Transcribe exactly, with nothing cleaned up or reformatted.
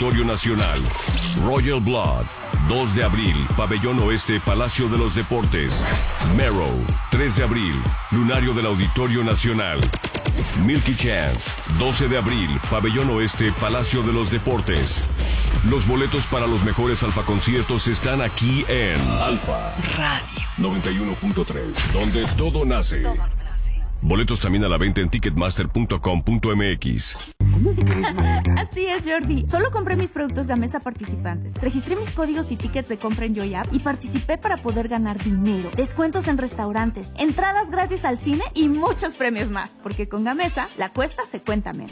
Auditorio Nacional. Royal Blood, dos de abril, Pabellón Oeste, Palacio de los Deportes. Marrow, tres de abril, Lunario del Auditorio Nacional. Milky Chance, doce de abril, Pabellón Oeste, Palacio de los Deportes. Los boletos para los mejores Alfa conciertos están aquí en Alfa Radio noventa y uno punto tres, donde todo nace. Boletos también a la venta en ticketmaster punto com punto m x. Así es, Jordi. Solo compré mis productos Gamesa participantes. Registré mis códigos y tickets de compra en Joy App y participé para poder ganar dinero, descuentos en restaurantes, entradas gratis al cine y muchos premios más. Porque con Gamesa, la cuesta se cuenta menos.